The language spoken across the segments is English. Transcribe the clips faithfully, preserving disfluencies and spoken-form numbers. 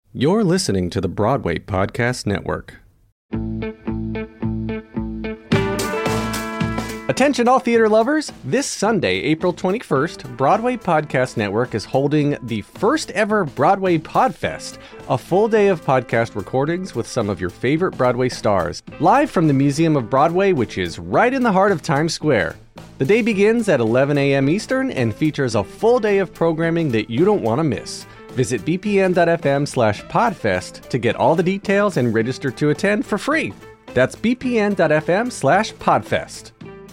You're listening to the Broadway Podcast Network. Attention all theater lovers! This Sunday, April twenty-first, Broadway Podcast Network is holding the first ever Broadway Podfest, a full day of podcast recordings with some of your favorite Broadway stars, live from the Museum of Broadway, which is right in the heart of Times Square. The day begins at eleven a.m. Eastern and features a full day of programming that you don't want to miss. Visit bpn.fm slash podfest to get all the details and register to attend for free. That's bpn.fm slash podfest.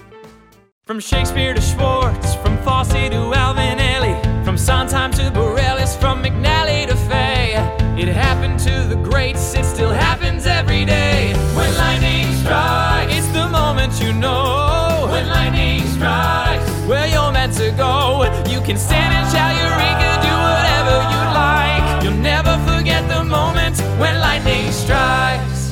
From Shakespeare to Schwartz, from Fosse to Alvin Ailey, from Sondheim to Bareilles, from McNally to Fay. It happened to the greats, it still happens every day. When lightning strikes, it's the moment you know. When lightning strikes, where you're meant to go. You can stand and shout Eureka, do whatever you like. You'll never forget the moment when lightning strikes.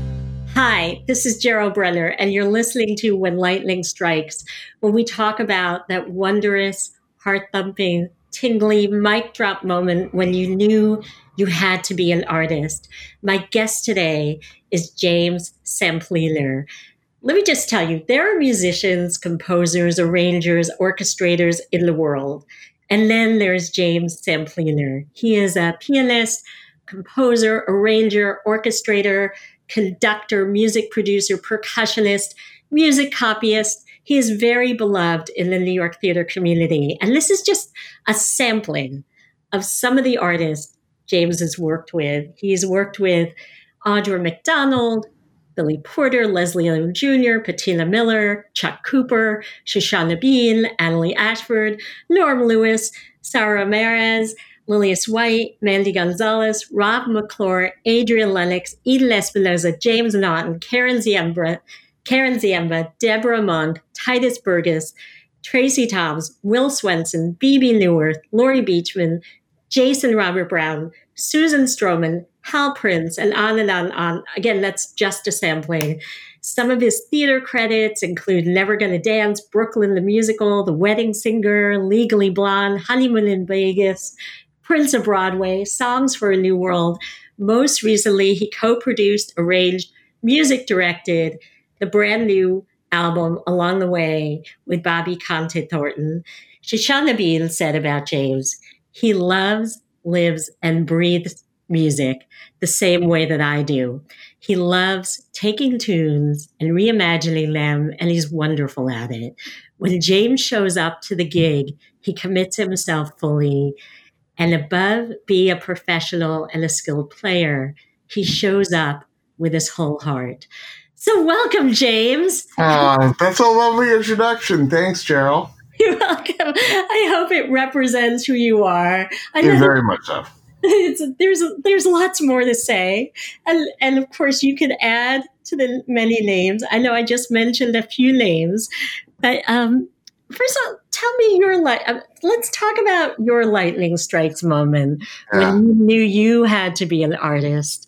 Hi, this is Gerald Brenner, and you're listening to When Lightning Strikes, when we talk about that wondrous, heart-thumping, tingly, mic drop moment when you knew you had to be an artist. My guest today is James Sampliner. Let me just tell you, there are musicians, composers, arrangers, orchestrators in the world. And then there's James Sampliner. He is a pianist, composer, arranger, orchestrator, conductor, music producer, percussionist, music copyist. He is very beloved in the New York theater community. And this is just a sampling of some of the artists James has worked with. He's worked with Audra McDonald, Billy Porter, Leslie Odom Junior, Patina Miller, Chuck Cooper, Shoshana Bean, Annalie Ashford, Norm Lewis, Sarah Ramirez, Lilias White, Mandy Gonzalez, Rob McClure, Adrian Lennox, Eden Espinosa, James Naughton, Karen Ziemba, Karen Ziemba, Deborah Monk, Titus Burgess, Tracy Toms, Will Swenson, B B Newirth, Laurie Beachman, Jason Robert Brown, Susan Stroman, Hal Prince, and on and on and on. Again, that's just a sampling. Some of his theater credits include Never Gonna Dance, Brooklyn the Musical, The Wedding Singer, Legally Blonde, Honeymoon in Vegas, Prince of Broadway, Songs for a New World. Most recently, he co-produced, arranged, music directed the brand new album Along the Way with Bobby Conte Thornton. Shoshana Bean said about James, he loves, lives, and breathes music the same way that I do. He loves taking tunes and reimagining them, and he's wonderful at it. When James shows up to the gig, he commits himself fully. And above being a professional and a skilled player, he shows up with his whole heart. So welcome, James. Oh, that's a lovely introduction. Thanks, Gerald. You're welcome. I hope it represents who you are. I know yeah, very much so. It's, there's there's lots more to say, and and of course you could add to the many names. I know I just mentioned a few names, but um, first of all, tell me your light. Uh, let's talk about your lightning strikes moment yeah. when you knew you had to be an artist.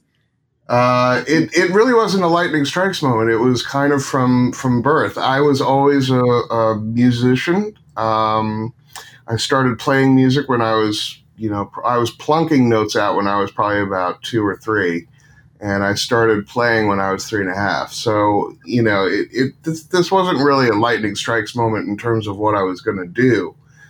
Uh, it it really wasn't a lightning strikes moment. It was kind of from from birth. I was always a, a musician. Um, I started playing music when I was. You know, I was plunking notes out when I was probably about two or three, and I started playing when I was three and a half. So, you know, it, it this, this wasn't really a lightning strikes moment in terms of what I was going to do.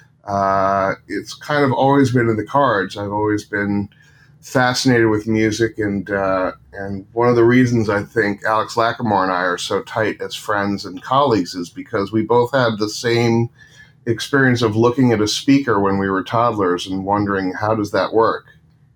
Uh, it's kind of always been in the cards. I've always been fascinated with music, and uh, and one of the reasons I think Alex Lacamoire and I are so tight as friends and colleagues is because we both had the same experience of looking at a speaker when we were toddlers and wondering, how does that work?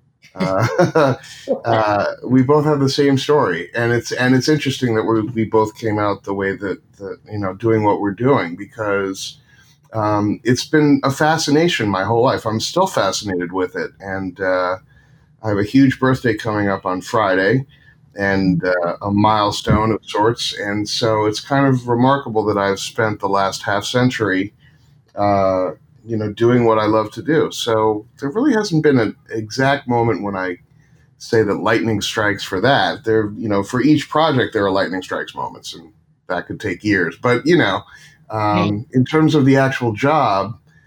Uh, uh, we both have the same story, and it's and it's interesting that we we both came out the way that, that you know doing what we're doing, because um, it's been a fascination my whole life. I'm still fascinated with it, and uh, I have a huge birthday coming up on Friday, and uh, a milestone of sorts, and so it's kind of remarkable that I've spent the last half century Uh, you know, doing what I love to do. So there really hasn't been an exact moment when I say that lightning strikes for that. There, you know, for each project, there are lightning strikes moments, and that could take years. But, you know, um, in terms of the actual job,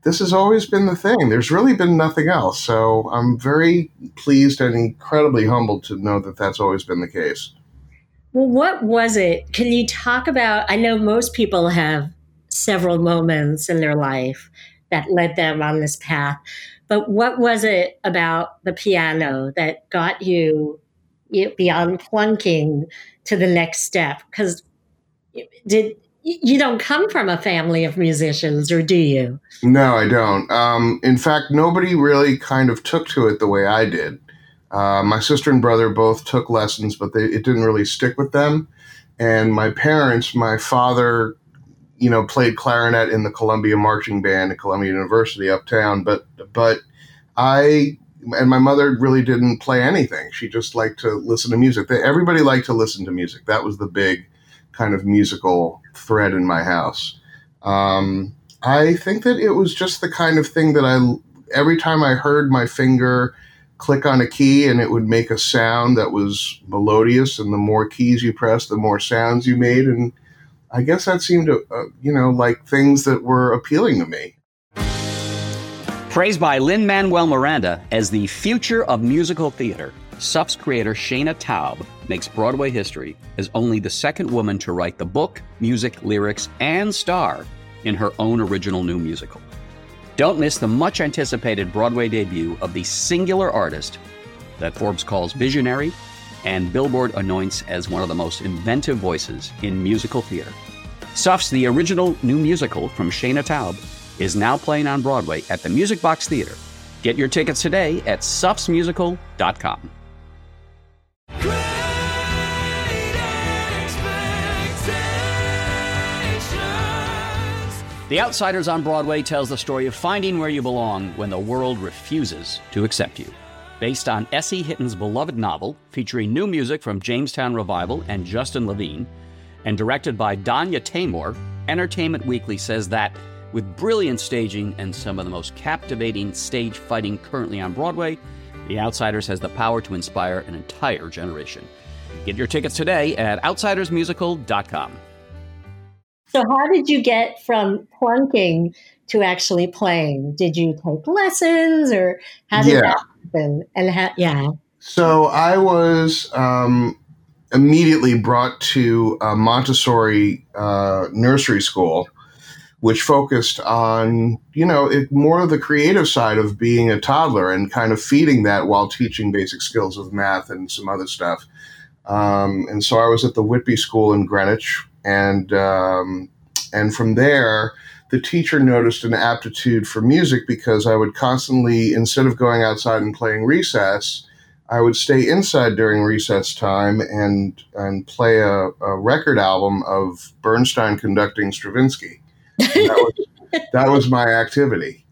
this has always been the thing. There's really been nothing else. So I'm very pleased and incredibly humbled to know that that's always been the case. Well, what was it? Can you talk about, I know most people have several moments in their life that led them on this path, but what was it about the piano that got you beyond plunking to the next step? Because did you don't come from a family of musicians, or do you? No, I don't. Um, in fact, nobody really kind of took to it the way I did. Uh, my sister and brother both took lessons, but they, it didn't really stick with them. And my parents, my father, you know, played clarinet in the Columbia Marching Band at Columbia University uptown, but but I and my mother really didn't play anything. She just liked to listen to music. They, everybody liked to listen to music. That was the big kind of musical thread in my house. Um, I think that it was just the kind of thing that I, every time I heard my finger click on a key and it would make a sound that was melodious, and the more keys you pressed, the more sounds you made. And I guess that seemed to, uh, you know, like things that were appealing to me. Praised by Lin-Manuel Miranda as the future of musical theater, S U F's creator Shaina Taub makes Broadway history as only the second woman to write the book, music, lyrics, and star in her own original new musical. Don't miss the much-anticipated Broadway debut of the singular artist that Forbes calls visionary and Billboard anoints as one of the most inventive voices in musical theater. S U F's The Original New Musical from Shaina Taub is now playing on Broadway at the Music Box Theater. Get your tickets today at sufs musical dot com. The Outsiders on Broadway tells the story of finding where you belong when the world refuses to accept you. Based on S E Hitton's beloved novel, featuring new music from Jamestown Revival and Justin Levine, and directed by Danya Taymor, Entertainment Weekly says that, with brilliant staging and some of the most captivating stage fighting currently on Broadway, The Outsiders has the power to inspire an entire generation. Get your tickets today at outsiders musical dot com. So how did you get from plunking to actually playing? Did you take lessons, or how did yeah. that happen? And how, yeah. So I was um, immediately brought to a Montessori uh, nursery school, which focused on, you know, it, more of the creative side of being a toddler and kind of feeding that while teaching basic skills of math and some other stuff. Um, and so I was at the Whitby School in Greenwich. And um, and from there, the teacher noticed an aptitude for music because I would constantly, instead of going outside and playing recess, I would stay inside during recess time and and play a, a record album of Bernstein conducting Stravinsky. And that was, that was my activity.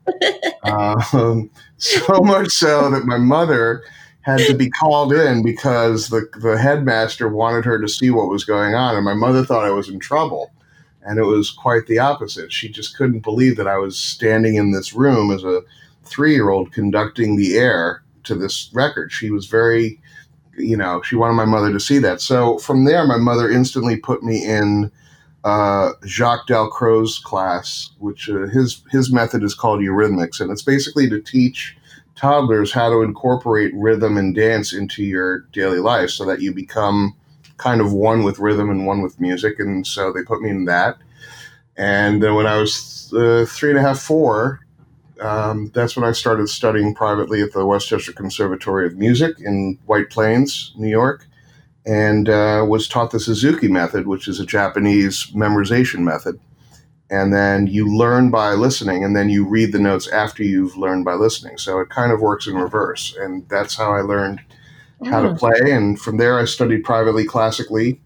Um, so much so that my mother had to be called in because the, the headmaster wanted her to see what was going on. And my mother thought I was in trouble. And it was quite the opposite. She just couldn't believe that I was standing in this room as a three-year-old conducting the air to this record. She was very, you know, she wanted my mother to see that. So from there, my mother instantly put me in uh, Jacques Dalcroze's class, which uh, his, his method is called Eurythmics. And it's basically to teach toddlers how to incorporate rhythm and dance into your daily life so that you become kind of one with rhythm and one with music. And so they put me in that. And then when I was uh, three and a half, four, um, that's when I started studying privately at the Westchester Conservatory of Music in White Plains, New York, and uh, was taught the Suzuki method, which is a Japanese memorization method. And then you learn by listening, and then you read the notes after you've learned by listening. So it kind of works in reverse. And that's how I learned how to play. And from there, I studied privately, classically,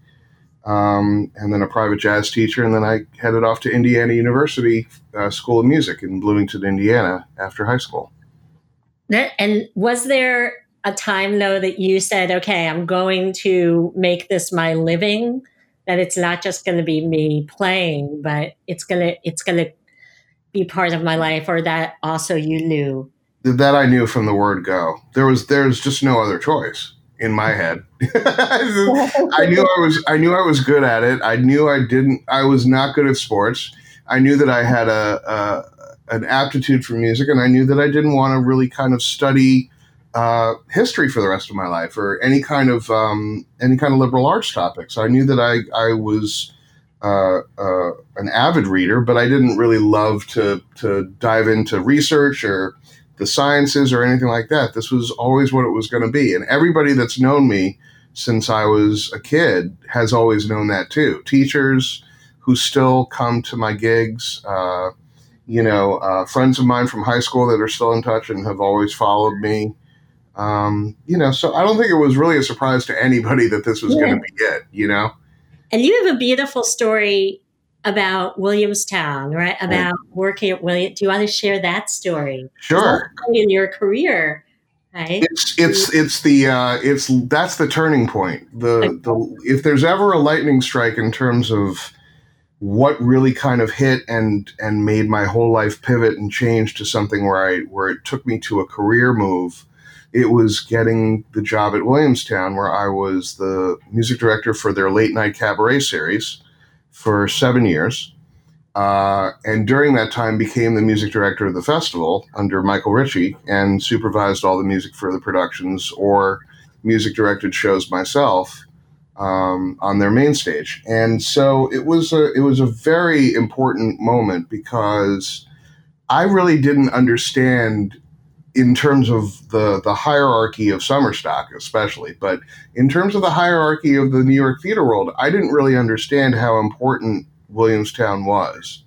um, and then a private jazz teacher. And then I headed off to Indiana University uh, School of Music in Bloomington, Indiana, after high school. And was there a time, though, that you said, okay, I'm going to make this my living? That it's not just going to be me playing, but it's going to it's going to be part of my life, or that also you knew? That I knew from the word go. There was there's just no other choice in my head. I knew I was I knew I was good at it. I knew I didn't I was not good at sports. I knew that I had a, a an aptitude for music, and I knew that I didn't want to really kind of study uh, history for the rest of my life or any kind of um, any kind of liberal arts topics. I knew that I I was uh, uh, an avid reader, but I didn't really love to to dive into research or the sciences or anything like that. This was always what it was going to be, and everybody that's known me since I was a kid has always known that too. Teachers who still come to my gigs. Uh, You know, uh, friends of mine from high school that are still in touch and have always followed me. Um, you know, so I don't think it was really a surprise to anybody that this was yeah. going to be it, you know? And you have a beautiful story about Williamstown, right? About right. working at William. Do you want to share that story? Sure. In your career, right? It's, it's, it's the, uh, it's, that's the turning point. The, okay. the, if there's ever a lightning strike in terms of what really kind of hit and and made my whole life pivot and change to something where I where it took me to a career move, it was getting the job at Williamstown, where I was the music director for their late night cabaret series for seven years, uh, and during that time became the music director of the festival under Michael Ritchie and supervised all the music for the productions or music directed shows myself. Um, on their main stage. And so it was a it was a very important moment because I really didn't understand in terms of the, the hierarchy of summer stock especially, but in terms of the hierarchy of the New York theater world, I didn't really understand how important Williamstown was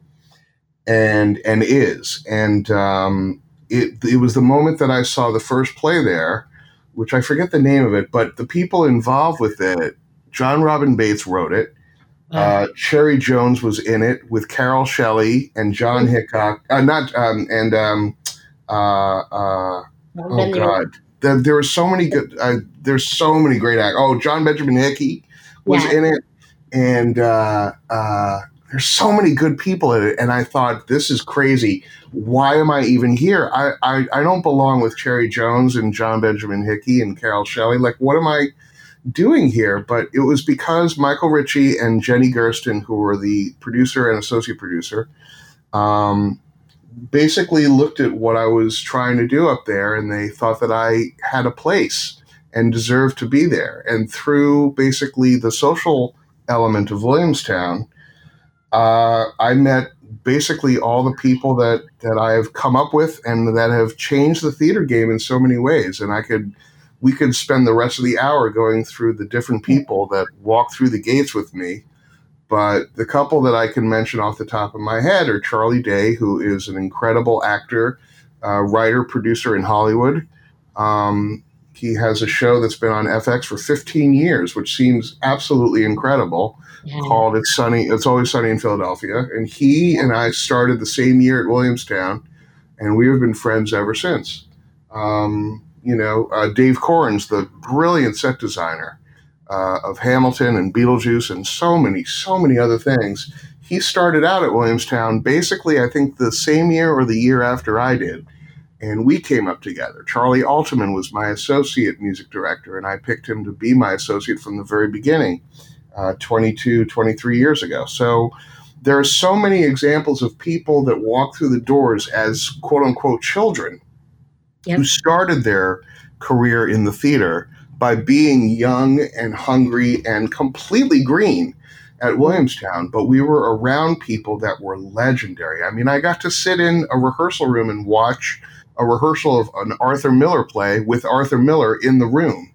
and and is. And um, it it was the moment that I saw the first play there, which I forget the name of it, but the people involved with it, John Robin Bates wrote it. Uh, Cherry Jones was in it with Carol Shelley and John Hickok. Uh, not um, and um, uh, uh, oh God, there, there were so many good. Uh, there's so many great actors. Oh, John Benjamin Hickey was yeah. in it, and uh, uh, there's so many good people in it. And I thought, this is crazy. Why am I even here? I I, I don't belong with Cherry Jones and John Benjamin Hickey and Carol Shelley. Like, what am I doing here? But it was because Michael Ritchie and Jenny Gersten, who were the producer and associate producer, um, basically looked at what I was trying to do up there, and they thought that I had a place and deserved to be there. And through basically the social element of Williamstown, uh, I met basically all the people that, that I've come up with and that have changed the theater game in so many ways. And I could we could spend the rest of the hour going through the different people that walk through the gates with me. But the couple that I can mention off the top of my head are Charlie Day, who is an incredible actor, uh, writer, producer in Hollywood. Um, he has a show that's been on F X for fifteen years, which seems absolutely incredible, yeah. called It's Sunny. It's Always Sunny in Philadelphia. And he and I started the same year at Williamstown, and we have been friends ever since. Um, You know, uh, Dave Corns, the brilliant set designer uh, of Hamilton and Beetlejuice and so many, so many other things. He started out at Williamstown basically, I think, the same year or the year after I did. And we came up together. Charlie Alterman was my associate music director, and I picked him to be my associate from the very beginning, uh, twenty-two, twenty-three years ago. So there are so many examples of people that walk through the doors as quote-unquote children, Yep. who started their career in the theater by being young and hungry and completely green at Williamstown. But we were around people that were legendary. I mean, I got to sit in a rehearsal room and watch a rehearsal of an Arthur Miller play with Arthur Miller in the room.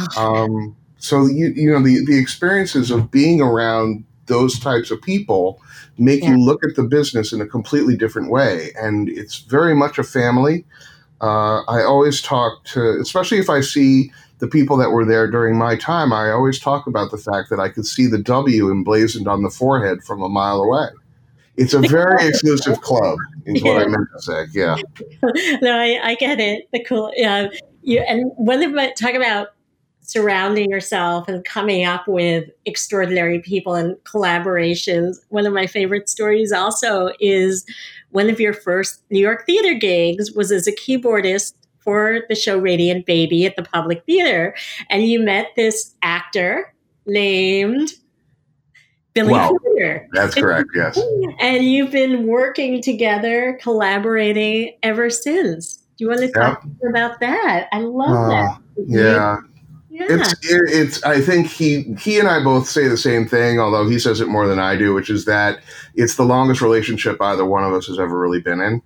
Um, so, you, you know, the, the experiences of being around those types of people make yeah. you look at the business in a completely different way. And it's very much a family. Uh, I always talk to, especially if I see the people that were there during my time, I always talk about the fact that I could see the W emblazoned on the forehead from a mile away. It's a very exclusive club, is what I meant to say. Yeah. No, I, I get it. The cool, yeah. You, and when they talk about surrounding yourself and coming up with extraordinary people and collaborations, one of my favorite stories also is one of your first New York theater gigs was as a keyboardist for the show Radiant Baby at the Public Theater. And you met this actor named Billy Well, Porter. That's correct, yes. And you've been working together, collaborating ever since. Do you want to talk Yep. about that? I love Uh, that. Yeah. Yeah. It's it, it's. I think he he and I both say the same thing, although he says it more than I do, which is that it's the longest relationship either one of us has ever really been in.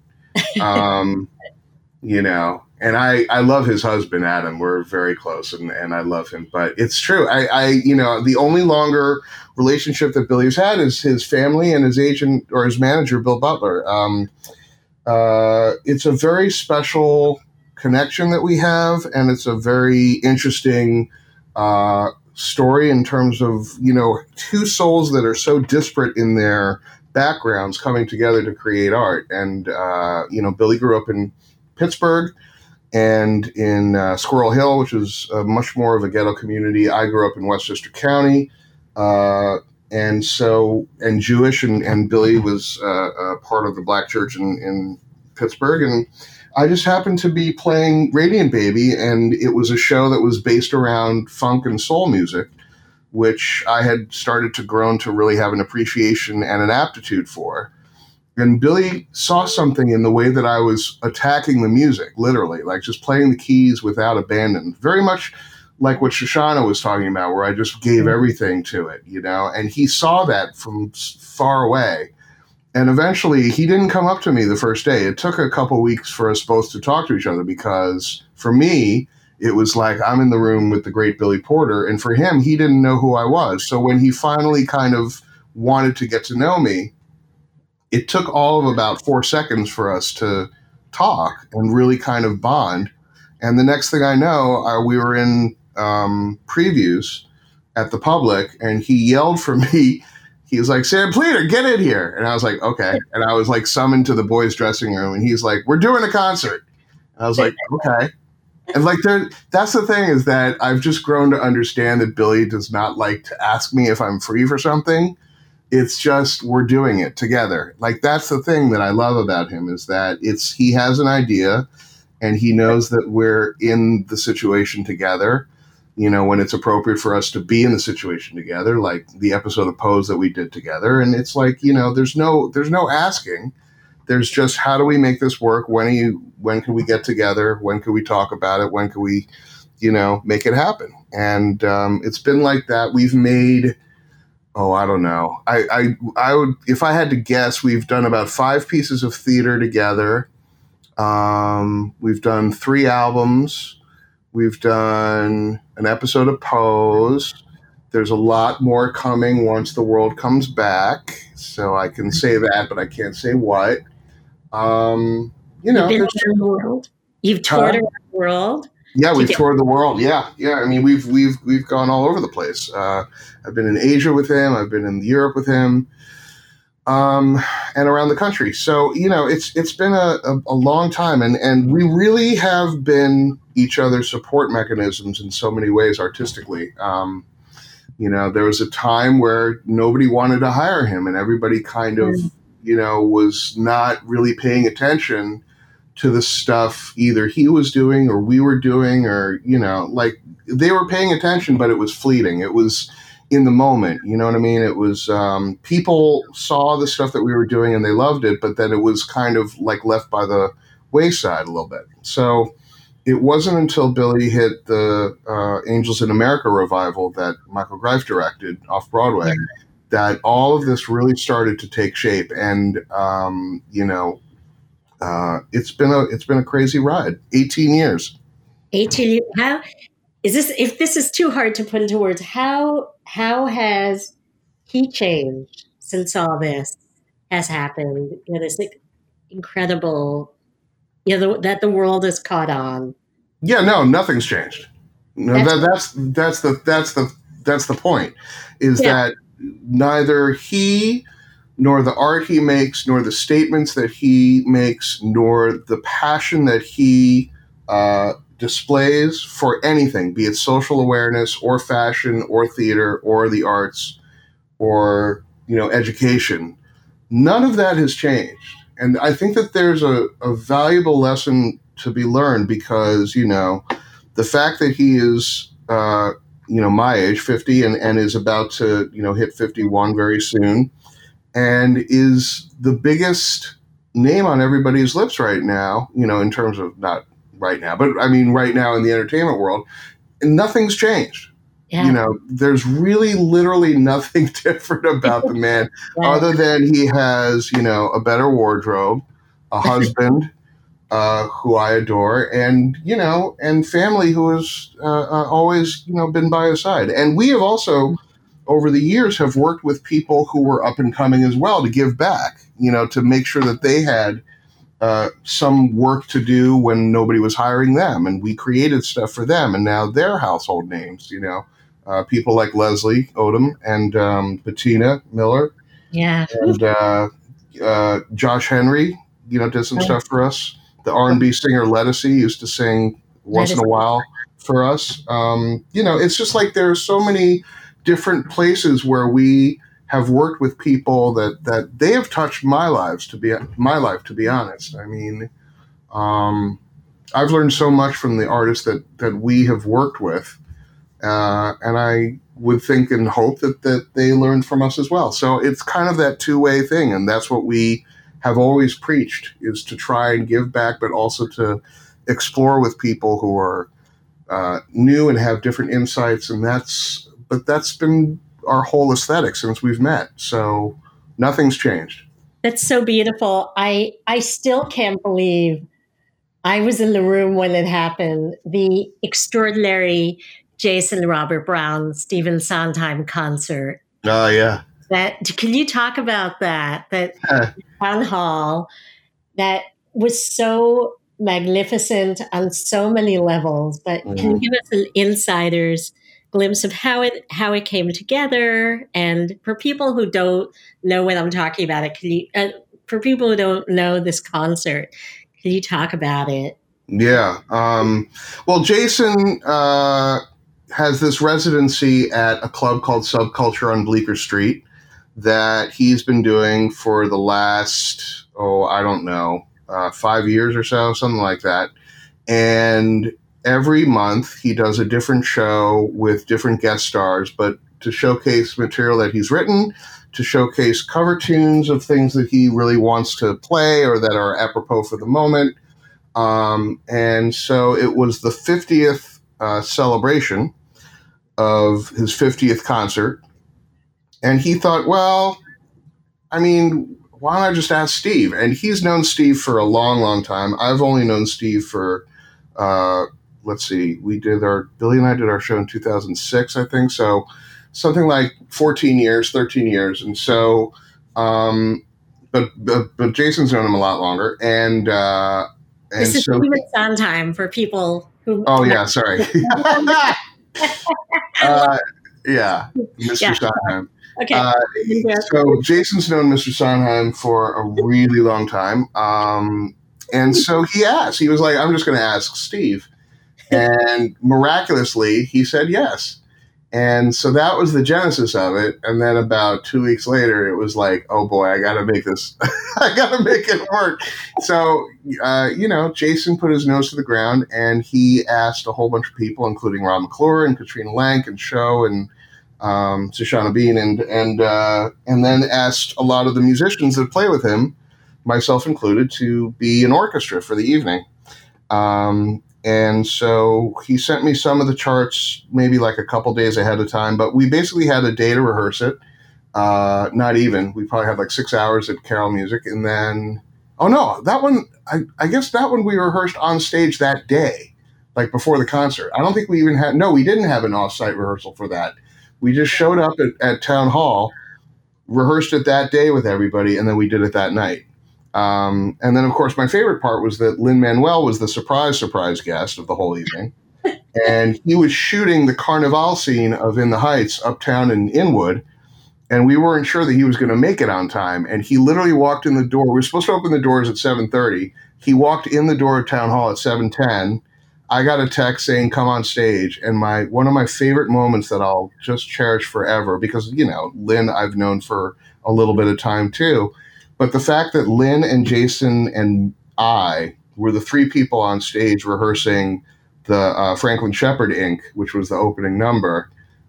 Um, you know, and I I love his husband Adam. We're very close, and, and I love him. But it's true. I I you know the only longer relationship that Billy's had is his family and his agent or his manager Bill Butler. Um, uh, it's a very special connection that we have, and it's a very interesting uh, story in terms of, you know, two souls that are so disparate in their backgrounds coming together to create art. And, uh, you know, Billy grew up in Pittsburgh and in uh, Squirrel Hill, which is uh, much more of a ghetto community. I grew up in Westchester County, uh, and so, and Jewish, and, and Billy was uh, a part of the Black church in, in Pittsburgh, and I just happened to be playing Radiant Baby, and it was a show that was based around funk and soul music, which I had started to grow to really have an appreciation and an aptitude for. And Billy saw something in the way that I was attacking the music, literally, like just playing the keys without abandon, very much like what Shoshana was talking about, where I just gave everything to it, you know, and he saw that from far away. And eventually, he didn't come up to me the first day. It took a couple weeks for us both to talk to each other because, for me, it was like I'm in the room with the great Billy Porter. And for him, he didn't know who I was. So when he finally kind of wanted to get to know me, it took all of about four seconds for us to talk and really kind of bond. And the next thing I know, uh, we were in um, previews at the Public, and he yelled for me. He was like, Sam Pleater, get in here. And I was like, okay. And I was like summoned to the boys' dressing room, and he's like, we're doing a concert. And I was like, okay. And like, there, that's the thing, is that I've just grown to understand that Billy does not like to ask me if I'm free for something. It's just, we're doing it together. Like, that's the thing that I love about him, is that it's, he has an idea and he knows that we're in the situation together. You know, when it's appropriate for us to be in the situation together, like the episode of Pose that we did together. And it's like, you know, there's no, there's no asking. There's just, how do we make this work? When are you, when can we get together? When can we talk about it? When can we, you know, make it happen? And um, it's been like that. We've made, oh, I don't know. I, I, I would, if I had to guess, we've done about five pieces of theater together. Um, we've done three albums. We've done an episode of Pose. There's a lot more coming once the world comes back. So I can say that, but I can't say what. Um, you know, You've been around the world. You've toured uh, around the world. Yeah, we've Together. toured the world. Yeah, yeah. I mean, we've we've we've gone all over the place. Uh, I've been in Asia with him. I've been in Europe with him, um, and around the country. So you know, it's it's been a, a, a long time, and and we really have been each other's support mechanisms in so many ways artistically. Um, you know, there was a time where nobody wanted to hire him, and everybody kind of, you know, was not really paying attention to the stuff either he was doing or we were doing, or, you know, like they were paying attention, but it was fleeting. It was in the moment. You know what I mean? It was, um, people saw the stuff that we were doing and they loved it, but then it was kind of like left by the wayside a little bit. So it wasn't until Billy hit the uh, Angels in America revival that Michael Greif directed off Broadway that all of this really started to take shape. And, um, you know, uh, it's been a it's been a crazy ride. eighteen years. eighteen. How is this? If this is too hard to put into words, how how has he changed since all this has happened? You know, this like, incredible, you know, the, that the world is caught on. Yeah, no, nothing's changed. No, That's- that, that's that's the that's the that's the point. Is Yeah. that neither he, nor the art he makes, nor the statements that he makes, nor the passion that he uh, displays for anything, be it social awareness or fashion or theater or the arts or, you know, education, none of that has changed. And I think that there's a, a valuable lesson to be learned because, you know, the fact that he is uh, you know, my age, fifty, and, and is about to, you know, hit fifty-one very soon, and is the biggest name on everybody's lips right now, you know, in terms of not right now, but I mean, right now in the entertainment world, and nothing's changed. Yeah. You know, there's really literally nothing different about the man right. other than he has, you know, a better wardrobe, a husband uh, who I adore, and, you know, and family who has uh, uh, always, you know, been by his side. And we have also, over the years, have worked with people who were up and coming as well to give back, you know, to make sure that they had uh, some work to do when nobody was hiring them. And we created stuff for them, and now they're household names, you know. Uh, people like Leslie Odom and um, Bettina Miller. Yeah. And uh, uh, Josh Henry, you know, did some oh. stuff for us. The R and B singer Lettucey used to sing once in a while for us. Um, you know, it's just like there are so many different places where we have worked with people that, that they have touched my lives, to be my life, to be honest. I mean, um, I've learned so much from the artists that, that we have worked with. Uh, and I would think and hope that, that they learned from us as well. So it's kind of that two-way thing, and that's what we have always preached, is to try and give back, but also to explore with people who are uh, new and have different insights. And that's, but that's been our whole aesthetic since we've met. So nothing's changed. That's so beautiful. I I still can't believe I was in the room when it happened. The extraordinary Jason Robert Brown, Stephen Sondheim concert. Oh, uh, yeah. That can you talk about that? That town hall that was so magnificent on so many levels. But mm. can you give us an insider's glimpse of how it how it came together? And for people who don't know what I'm talking about, it can you uh, for people who don't know this concert, can you talk about it? Yeah. Um, well, Jason. Uh, has this residency at a club called Subculture on Bleecker Street that he's been doing for the last, oh, I don't know, uh, five years or so, something like that. And every month he does a different show with different guest stars, but to showcase material that he's written, to showcase cover tunes of things that he really wants to play or that are apropos for the moment. Um, and so it was the fiftieth Uh, celebration of his fiftieth concert. And he thought, well, I mean, why don't I just ask Steve? And he's known Steve for a long, long time. I've only known Steve for, uh, let's see, we did our, Billy and I did our show in two thousand six, I think. So something like fourteen years, thirteen years. And so, um, but, but, but Jason's known him a lot longer. And, uh, and this is so, Stephen Sondheim for people who. Oh, yeah, sorry. uh, yeah, Mister Yeah. Sondheim. Okay. Uh, so Jason's known Mister Sondheim for a really long time. Um, and so he asked, he was like, I'm just going to ask Steve. And miraculously, he said yes. And so that was the genesis of it. And then about two weeks later, it was like, oh boy, I got to make this, I got to make it work. So, uh, you know, Jason put his nose to the ground and he asked a whole bunch of people, including Rob McClure and Katrina Lenk and Show and um, Shoshana Bean, and and uh, and then asked a lot of the musicians that play with him, myself included, to be an orchestra for the evening. Um, and so he sent me some of the charts maybe like a couple days ahead of time, but we basically had a day to rehearse it. Uh, not even. We probably had like six hours at Carol Music. And then, oh no, that one, I, I guess that one we rehearsed on stage that day, like before the concert. I don't think we even had, no, we didn't have an off-site rehearsal for that. We just showed up at, at Town Hall, rehearsed it that day with everybody, and then we did it that night. Um, and then, of course, my favorite part was that Lin-Manuel was the surprise, surprise guest of the whole evening. And he was shooting the Carnival scene of In the Heights uptown in Inwood. And we weren't sure that he was going to make it on time. And he literally walked in the door. We were supposed to open the doors at seven thirty. He walked in the door of Town Hall at seven ten. I got a text saying, come on stage. And my one of my favorite moments that I'll just cherish forever, because, you know, Lynn I've known for a little bit of time too. But the fact that Lynn and Jason and I were the three people on stage rehearsing the uh, Franklin Shepherd Incorporated, which was the opening number.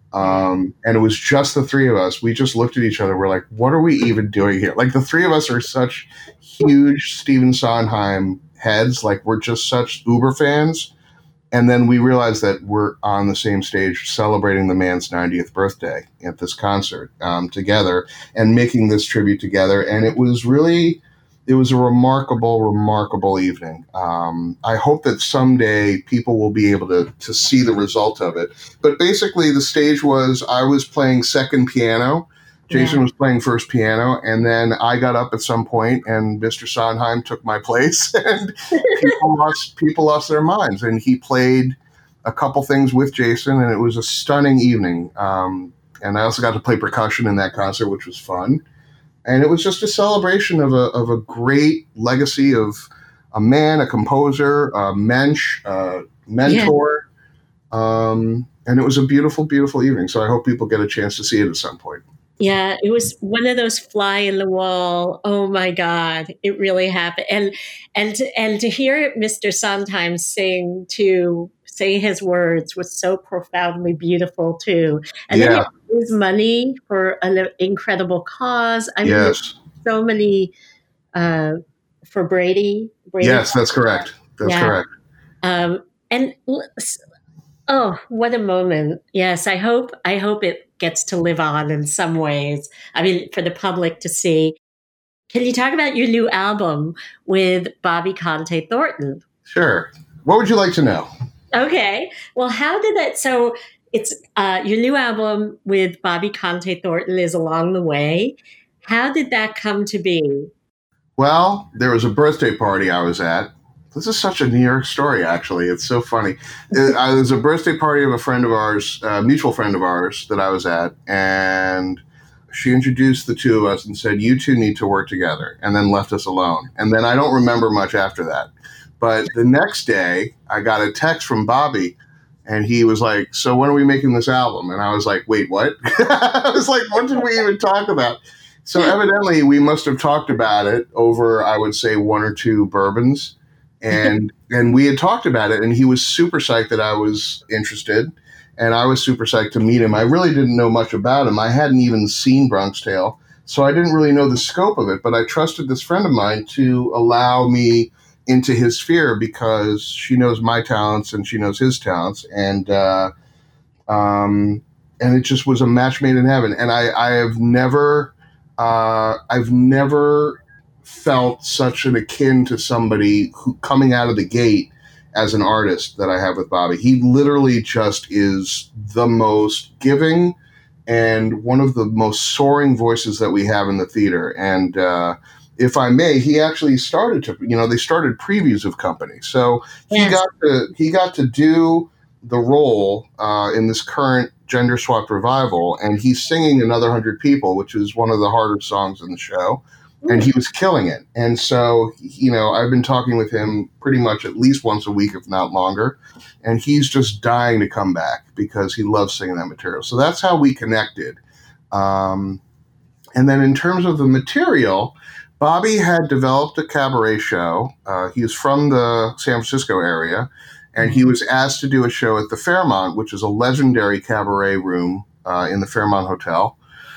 Um, and it was just the three of us. We just looked at each other. We're like, what are we even doing here? Like, the three of us are such huge Stephen Sondheim heads. Like, we're just such uber fans. And then we realized that we're on the same stage celebrating the man's ninetieth birthday at this concert um, together and making this tribute together. And it was really, it was a remarkable, remarkable evening. Um, I hope that someday people will be able to, to see the result of it. But basically the stage was, I was playing second piano. Jason yeah. was playing first piano, and then I got up at some point, and Mister Sondheim took my place, and people lost people lost their minds. And he played a couple things with Jason, and it was a stunning evening. Um, and I also got to play percussion in that concert, which was fun. And it was just a celebration of a of a great legacy of a man, a composer, a mensch, a mentor. Yeah. Um, and it was a beautiful, beautiful evening. So I hope people get a chance to see it at some point. Yeah, it was one of those fly in the wall. Oh my God, it really happened. And and to, and to hear Mister Sondheim sing to say his words was so profoundly beautiful too. And yeah. then he raised money for an incredible cause. I yes. mean, so many uh, for Brady. Brady. Yes, that's correct. That's yeah. correct. Um, and oh, what a moment! Yes, I hope I hope it gets to live on in some ways. I mean, for the public to see. Can you talk about your new album with Bobby Conte Thornton? Sure. What would you like to know? Okay. Well, how did that? So it's uh, your new album with Bobby Conte Thornton is Along the Way. How did that come to be? Well, there was a birthday party I was at. This is such a New York story, actually. It's so funny. It, uh, there was a birthday party of a friend of ours, a mutual friend of ours that I was at, and she introduced the two of us and said, you two need to work together, and then left us alone. And then I don't remember much after that. But the next day, I got a text from Bobby, and he was like, so when are we making this album? And I was like, wait, what? I was like, what did we even talk about? So evidently, we must have talked about it over, I would say, one or two bourbons. And and we had talked about it, and he was super psyched that I was interested, and I was super psyched to meet him. I really didn't know much about him. I hadn't even seen Bronx Tale, so I didn't really know the scope of it, but I trusted this friend of mine to allow me into his sphere because she knows my talents and she knows his talents, and uh, um, and it just was a match made in heaven. And I, I have never, uh, I've never felt such an akin to somebody who coming out of the gate as an artist that I have with Bobby. He literally just is the most giving and one of the most soaring voices that we have in the theater. And uh, if I may, he actually started to, you know, they started previews of Company. So he yes. got to he got to do the role uh, in this current gender swapped revival, and he's singing Another Hundred People, which is one of the harder songs in the show. And he was killing it. And so, you know, I've been talking with him pretty much at least once a week, if not longer. And he's just dying to come back because he loves singing that material. So that's how we connected. Um, and then in terms of the material, Bobby had developed a cabaret show. Uh, he was from the San Francisco area. And he was asked to do a show at the Fairmont, which is a legendary cabaret room uh, in the Fairmont Hotel.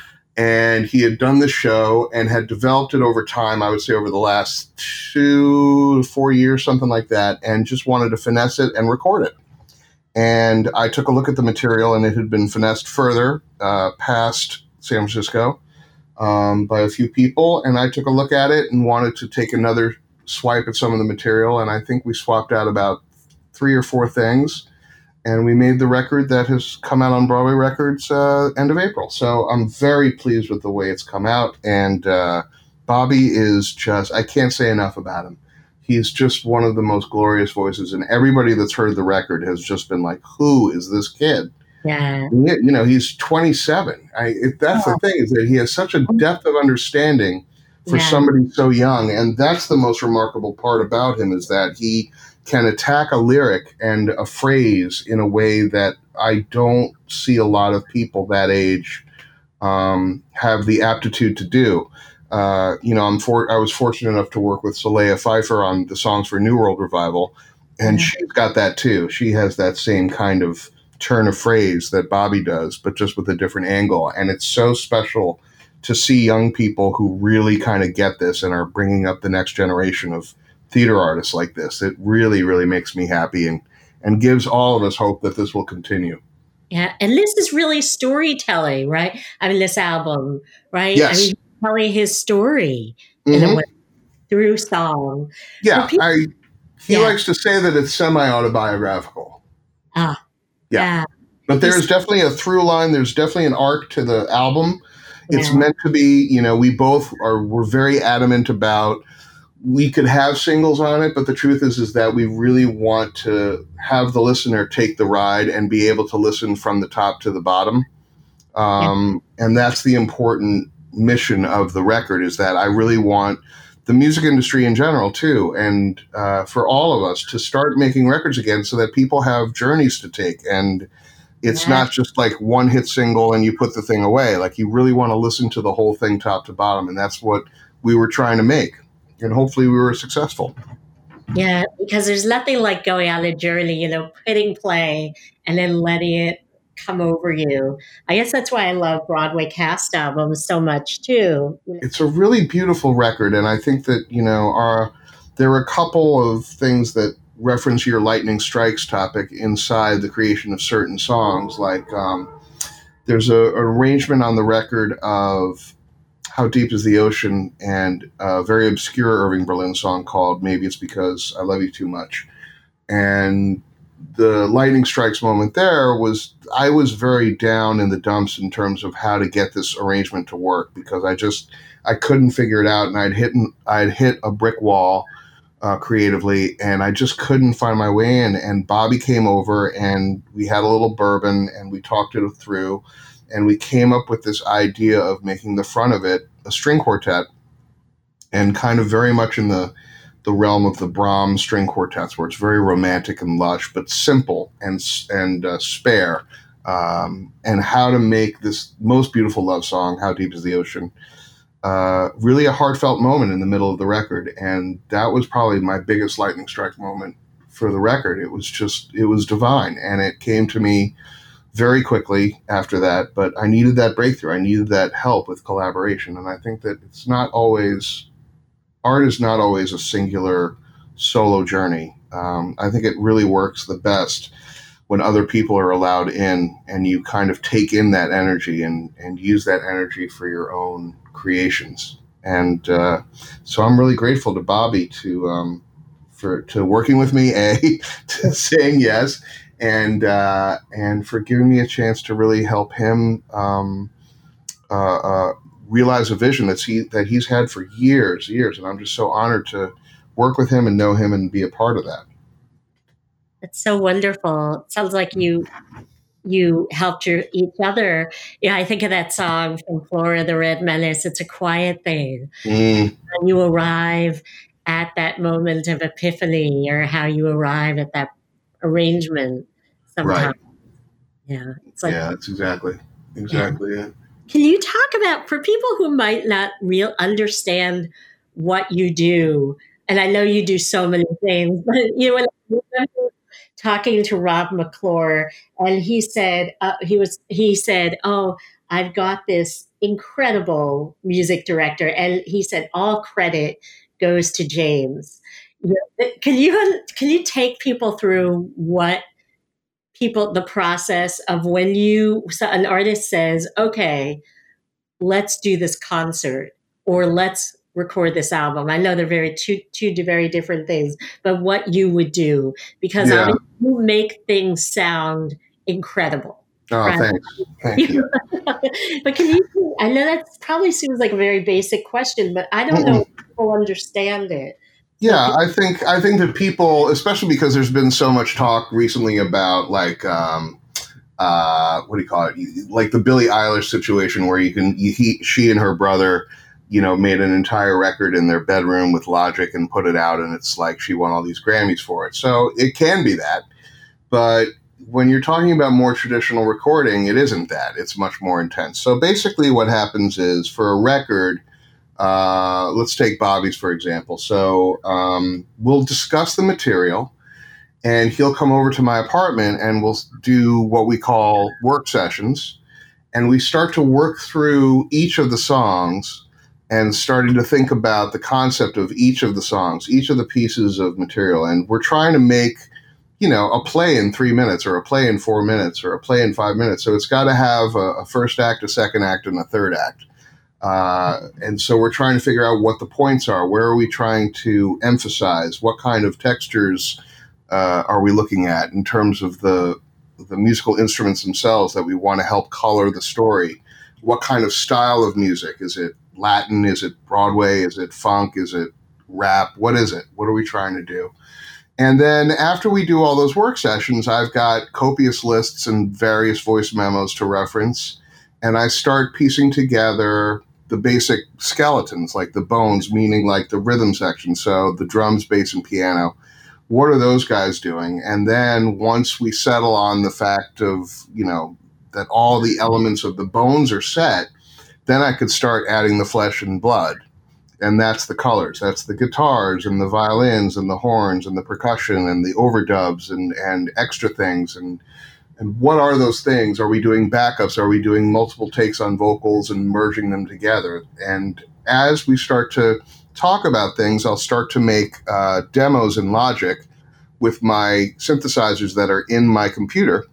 And he had done the show and had developed it over time, I would say over the last two, four years, something like that, and just wanted to finesse it and record it. And I took a look at the material, and it had been finessed further uh, past San Francisco um, by a few people. And I took a look at it and wanted to take another swipe at some of the material. And I think we swapped out about three or four things. And we made the record that has come out on Broadway Records uh, end of April. So I'm very pleased with the way it's come out. And uh, Bobby is just, I can't say enough about him. He's just one of the most glorious voices. And everybody that's heard the record has just been like, who is this kid? Yeah. He, you know, he's twenty-seven. I, it, that's oh. the thing, is that he has such a depth of understanding for yeah. somebody so young. And that's the most remarkable part about him, is that he can attack a lyric and a phrase in a way that I don't see a lot of people that age um, have the aptitude to do. Uh, you know, I'm for, I was fortunate enough to work with Saleha Pfeiffer on the songs for New World Revival, and mm-hmm. she's got that too. She has that same kind of turn a phrase that Bobby does, but just with a different angle. And it's so special to see young people who really kind of get this and are bringing up the next generation of theater artists like this. It really, really makes me happy and, and gives all of us hope that this will continue. Yeah, and this is really storytelling, right? I mean, this album, right? Yes. I mean, telling his story in Mm-hmm. a way, through song. Yeah, people, I, he yeah. likes to say that it's semi-autobiographical. Ah, Yeah. yeah. But there's definitely a through line. There's definitely an arc to the album. It's Yeah. meant to be, you know, we both are, we're very adamant about, we could have singles on it, but the truth is, is that we really want to have the listener take the ride and be able to listen from the top to the bottom. Um, yeah. And that's the important mission of the record, is that I really want the music industry in general too, and uh, for all of us to start making records again so that people have journeys to take. And it's yeah. not just like one hit single and you put the thing away. Like, you really want to listen to the whole thing top to bottom. And that's what we were trying to make. And hopefully we were successful. Yeah, because there's nothing like going on a journey, you know, hitting play and then letting it come over you. I guess that's why I love Broadway cast albums so much too. It's a really beautiful record. And I think that, you know, our, there are a couple of things that reference your lightning strikes topic inside the creation of certain songs. Like um, there's a, an arrangement on the record of How Deep is the Ocean and a very obscure Irving Berlin song called Maybe It's Because I Love You Too Much. And the lightning strikes moment there was, I was very down in the dumps in terms of how to get this arrangement to work, because I just, I couldn't figure it out. And I'd hit, I'd hit a brick wall Uh, creatively, and I just couldn't find my way in. And Bobby came over and we had a little bourbon and we talked it through, and we came up with this idea of making the front of it a string quartet, and kind of very much in the the realm of the Brahms string quartets, where it's very romantic and lush, but simple and and uh, spare, um, and how to make this most beautiful love song, How Deep is the Ocean, Uh, really a heartfelt moment in the middle of the record. And that was probably my biggest lightning strike moment for the record. It was just, it was divine. And it came to me very quickly after that, but I needed that breakthrough. I needed that help with collaboration. And I think that it's not always, art is not always a singular solo journey. Um, I think it really works the best when other people are allowed in and you kind of take in that energy and, and use that energy for your own creations. And uh, so I'm really grateful to Bobby to um, for to working with me, A, to saying yes, and uh, and for giving me a chance to really help him um, uh, uh, realize a vision that's he that he's had for years, years. And I'm just so honored to work with him and know him and be a part of that. It's so wonderful. It sounds like you you helped your each other. Yeah, I think of that song from Flora the Red Menace. It's a quiet thing. Mm. When you arrive at that moment of epiphany, or how you arrive at that arrangement sometimes. Right. Yeah. It's like, yeah, that's exactly, exactly yeah. it. Can you talk about, for people who might not real understand what you do, and I know you do so many things, but you know, when I remember talking to Rob McClure, and he said, uh, he was, he said, oh, I've got this incredible music director. And he said, all credit goes to James. Can you, can you take people through what people, the process of when you, so an artist says, okay, let's do this concert, or let's record this album. I know they're very two two very different things, but what you would do, because Yeah. obviously you make things sound incredible. Oh, right? thanks. Thank you. But can you, I know that probably seems like a very basic question, but I don't know if people understand it. Yeah, I think I think that people, especially because there's been so much talk recently about like um, uh, what do you call it, like the Billie Eilish situation, where you can you, he she and her brother, you know, made an entire record in their bedroom with Logic and put it out, and it's like she won all these Grammys for it. So it can be that, but when you're talking about more traditional recording, it isn't that. It's much more intense. So basically, what happens is for a record. Uh, let's take Bobby's, for example. So um, we'll discuss the material, and he'll come over to my apartment and we'll do what we call work sessions. And we start to work through each of the songs and starting to think about the concept of each of the songs, each of the pieces of material. And we're trying to make, you know, a play in three minutes or a play in four minutes or a play in five minutes. So it's got to have a, a first act, a second act, and a third act. Uh, and so we're trying to figure out what the points are. Where are we trying to emphasize? What kind of textures uh, are we looking at in terms of the the musical instruments themselves that we want to help color the story? What kind of style of music? Is it Latin? Is it Broadway? Is it funk? Is it rap? What is it? What are we trying to do? And then after we do all those work sessions, I've got copious lists and various voice memos to reference. And I start piecing together the basic skeletons, like the bones, meaning like the rhythm section. So the drums, bass, and piano. What are those guys doing? And then once we settle on the fact of, you know, that all the elements of the bones are set, then I could start adding the flesh and blood. And that's the colors. That's the guitars and the violins and the horns and the percussion and the overdubs and, and extra things. And and what are those things? Are we doing backups? Are we doing multiple takes on vocals and merging them together? And as we start to talk about things, I'll start to make uh, demos in Logic with my synthesizers that are in my computer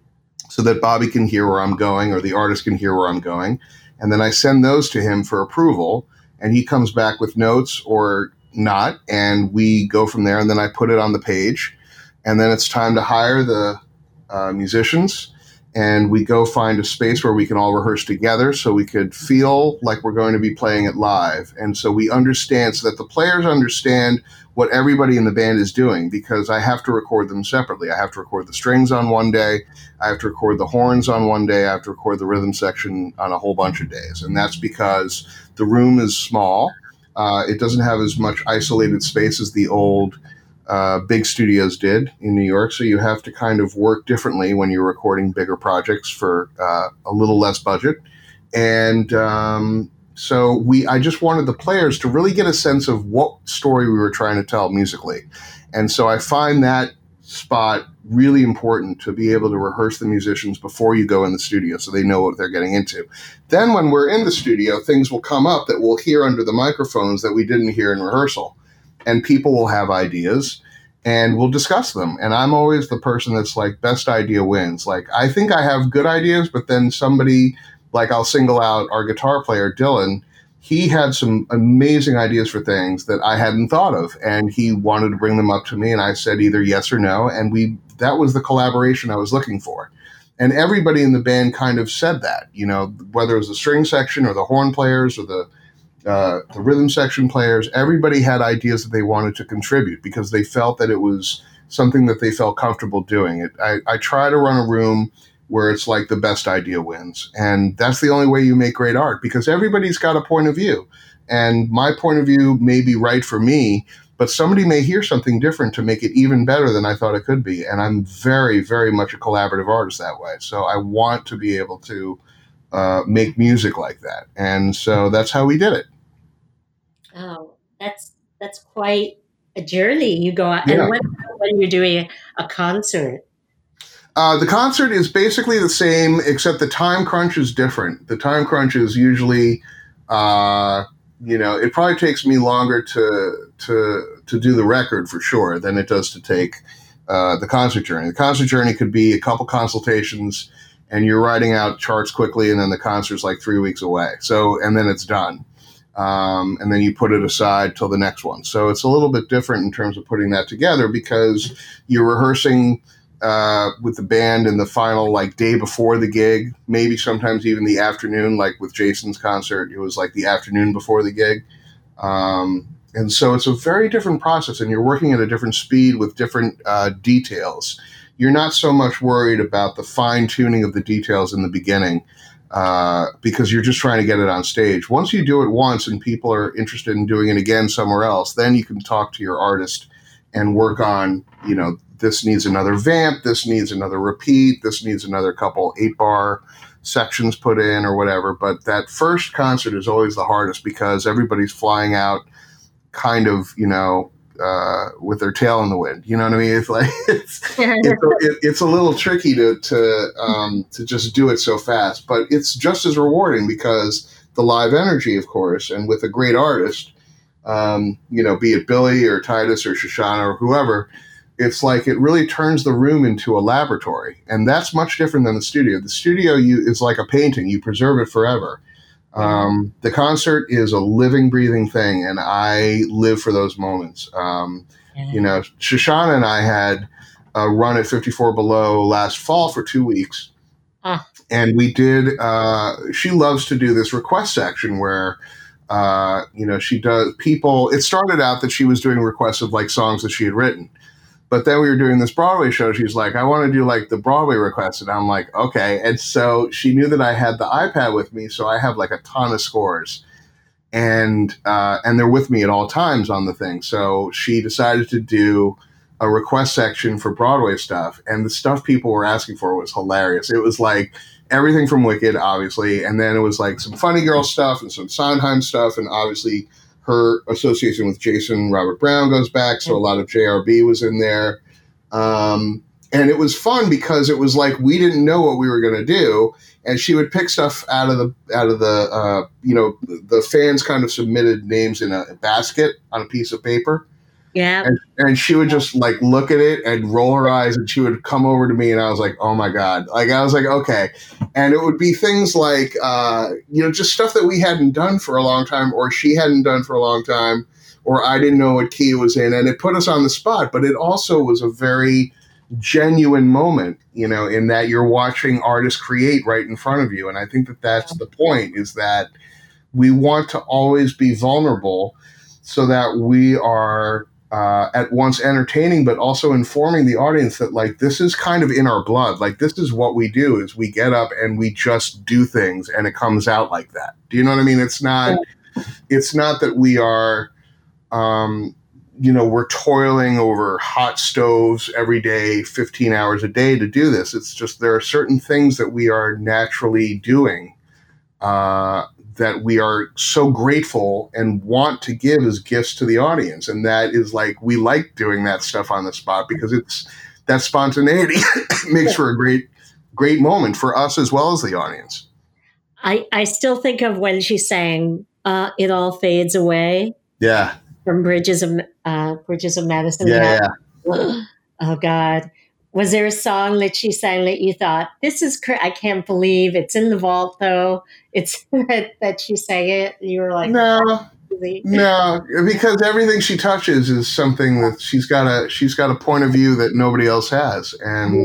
so that Bobby can hear where I'm going or the artist can hear where I'm going. And then I send those to him for approval, and he comes back with notes or not, and we go from there. And then I put it on the page, and then it's time to hire the uh, musicians. And we go find a space where we can all rehearse together so we could feel like we're going to be playing it live. And so we understand, so that the players understand what everybody in the band is doing, because I have to record them separately. I have to record the strings on one day. I have to record the horns on one day. I have to record the rhythm section on a whole bunch of days. And that's because the room is small. Uh, it doesn't have as much isolated space as the old Uh, big studios did in New York. So you have to kind of work differently when you're recording bigger projects for uh, a little less budget. And um, so we, I just wanted the players to really get a sense of what story we were trying to tell musically. And so I find that spot really important, to be able to rehearse the musicians before you go in the studio so they know what they're getting into. Then when we're in the studio, things will come up that we'll hear under the microphones that we didn't hear in rehearsal. And people will have ideas, and we'll discuss them. And I'm always the person that's like, best idea wins. Like, I think I have good ideas, but then somebody, like, I'll single out our guitar player, Dylan. He had some amazing ideas for things that I hadn't thought of, and he wanted to bring them up to me, and I said either yes or no. And we, that was the collaboration I was looking for. And everybody in the band kind of said that, you know, whether it was the string section or the horn players or the Uh, the rhythm section players, everybody had ideas that they wanted to contribute because they felt that it was something that they felt comfortable doing. It, I, I try to run a room where it's like the best idea wins. And that's the only way you make great art, because everybody's got a point of view. And my point of view may be right for me, but somebody may hear something different to make it even better than I thought it could be. And I'm very, very much a collaborative artist that way. So I want to be able to uh, make music like that. And so that's how we did it. Oh, that's that's quite a journey. You go out, Yeah. and when, when you're doing a concert. Uh, the concert is basically the same, except the time crunch is different. The time crunch is usually, uh, you know, it probably takes me longer to to to do the record for sure than it does to take uh, the concert journey. The concert journey could be a couple consultations, and you're writing out charts quickly, and then the concert's like three weeks away. So, and then it's done. Um, and then you put it aside till the next one. So it's a little bit different in terms of putting that together, because you're rehearsing uh, with the band in the final, like, day before the gig, maybe sometimes even the afternoon, like with Jason's concert, it was like the afternoon before the gig. Um, and so it's a very different process, and you're working at a different speed with different uh, details. You're not so much worried about the fine tuning of the details in the beginning, Uh, because you're just trying to get it on stage. Once you do it once and people are interested in doing it again somewhere else, then you can talk to your artist and work on, you know, this needs another vamp, this needs another repeat, this needs another couple eight bar sections put in or whatever. But that first concert is always the hardest, because everybody's flying out kind of, you know, uh, with their tail in the wind. You know what I mean? It's like it's it's, a, it, it's a little tricky to to um, to just do it so fast, but it's just as rewarding because the live energy, of course, and with a great artist, um, you know, be it Billy or Titus or Shoshana or whoever. It's like it really turns the room into a laboratory, and that's much different than the studio. The studio you is like a painting; you preserve it forever. Um, the concert is a living, breathing thing, and I live for those moments. Um, you know, Shoshana and I had a run at fifty-four Below last fall for two weeks, ah. and we did. Uh, she loves to do this request section where. Uh, you know, she does people. It started out that she was doing requests of like songs that she had written. But then we were doing this Broadway show. She's like, I want to do like the Broadway requests. And I'm like, okay. And so she knew that I had the iPad with me. So I have like a ton of scores and, uh, and they're with me at all times on the thing. So she decided to do a request section for Broadway stuff. And the stuff people were asking for was hilarious. It was like everything from Wicked, obviously. And then it was like some Funny Girl stuff and some Sondheim stuff. And obviously her association with Jason Robert Brown goes back, so a lot of J R B was in there. Um, and it was fun because it was like we didn't know what we were going to do, and she would pick stuff out of the out of the uh, you know, the fans kind of submitted names in a basket on a piece of paper. Yeah. And, and she would just like look at it and roll her eyes, and she would come over to me and I was like, oh my God. Like, I was like, okay. And it would be things like, uh, you know, just stuff that we hadn't done for a long time, or she hadn't done for a long time, or I didn't know what key it was in. And it put us on the spot, but it also was a very genuine moment, you know, in that you're watching artists create right in front of you. And I think that that's the point, is that we want to always be vulnerable so that we are, Uh, at once entertaining, but also informing the audience that like, this is kind of in our blood. Like, this is what we do, is we get up and we just do things and it comes out like that. Do you know what I mean? It's not, it's not that we are, um, you know, we're toiling over hot stoves every day, fifteen hours a day to do this. It's just, there are certain things that we are naturally doing, uh, that we are so grateful and want to give as gifts to the audience. And that is like, we like doing that stuff on the spot because it's that spontaneity makes for a great, great moment for us as well as the audience. I, I still think of when she sang, uh, It All Fades Away. Yeah. From Bridges of, uh, Bridges of Madison. Yeah, yeah. Oh God. Was there a song that she sang that you thought, this is, cr- I can't believe it's in the vault though. It's that, that she sang it. And you were like, no, really? no, because everything she touches is something that she's got a, she's got a point of view that nobody else has. And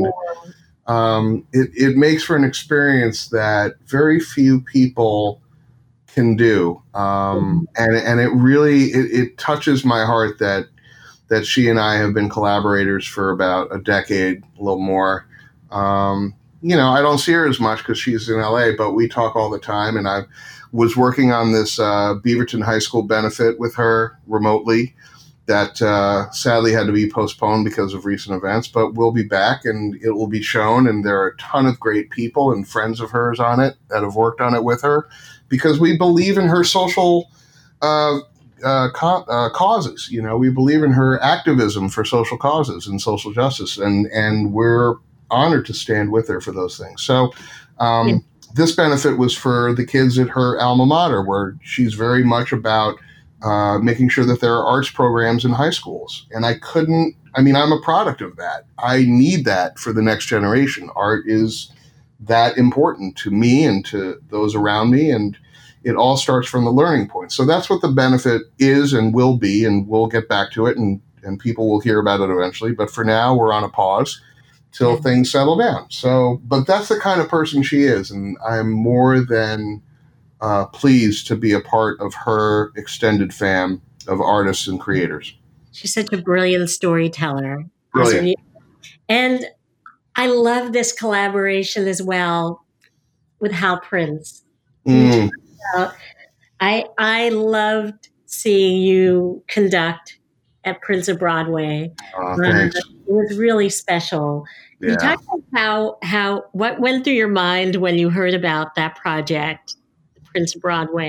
um, it, it makes for an experience that very few people can do. Um, and, and it really, it, it touches my heart that, that she and I have been collaborators for about a decade, a little more. Um, you know, I don't see her as much because she's in L A, but we talk all the time. And I was working on this uh, Beaverton High School benefit with her remotely that uh, sadly had to be postponed because of recent events, but we'll be back and it will be shown. And there are a ton of great people and friends of hers on it that have worked on it with her because we believe in her social uh Uh, co- uh, causes. You know, we believe in her activism for social causes and social justice, and and we're honored to stand with her for those things. So um, yeah. This benefit was for the kids at her alma mater, where she's very much about uh, making sure that there are arts programs in high schools. And I couldn't, I mean, I'm a product of that. I need that for the next generation. Art is that important to me and to those around me, and it all starts from the learning point. So that's what the benefit is and will be, and we'll get back to it, and, and people will hear about it eventually. But for now, we're on a pause till mm-hmm. things settle down. So, but that's the kind of person she is, and I'm more than uh, pleased to be a part of her extended fam of artists and creators. She's such a brilliant storyteller. Brilliant. And I love this collaboration as well with Hal Prince. Mm. Uh, I I loved seeing you conduct at Prince of Broadway. Oh, thanks. Um, it was really special. Yeah. You talk about how how what went through your mind when you heard about that project, Prince of Broadway.